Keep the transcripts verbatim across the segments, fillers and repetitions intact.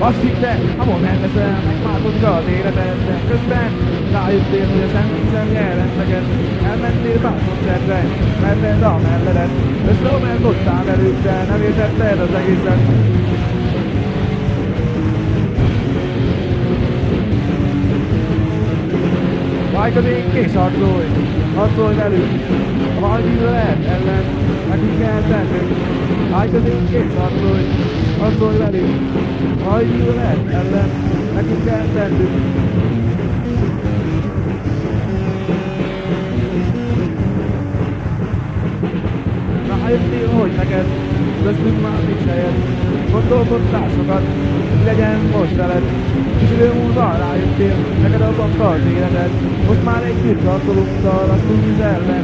Azt hitted, a moment leszel, megváltozik az életed, de közben rájöttél, hogy a semmit jelent neked. Elmentél pár koncertre, merted a melledet, összeomerkodtál előtte, nem értetted az egészet. Vájkodék és harcolj, harcolj velünk, a vajgyűlölet ellen nekünk kell tennünk. Vájkodék és harcolj, harcolj velünk, a vajgyűlölet ellen nekünk kell tennünk. Rájöttél, hogy neked köztünk már nincs helyed, gondolkodtál sokat, mi legyen most veled. Kis idő múlva rájöttél, neked abban tart életed, most már együtt harcolunk a rasszizmus ellen.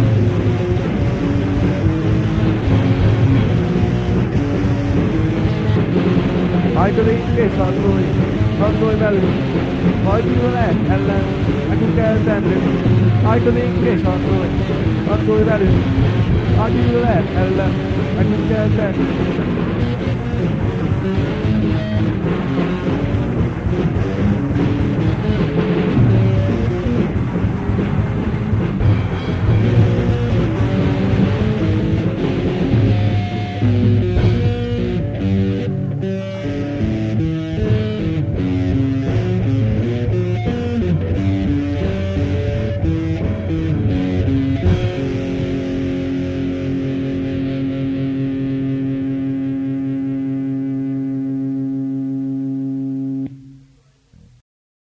Hajtodik és harcolj, harcolj velünk, vajgyűlölet ellen nekünk kell tennünk. Hajtodik és harcolj, harcolj velünk, vajgyűlölet ellen nekünk kell tennünk.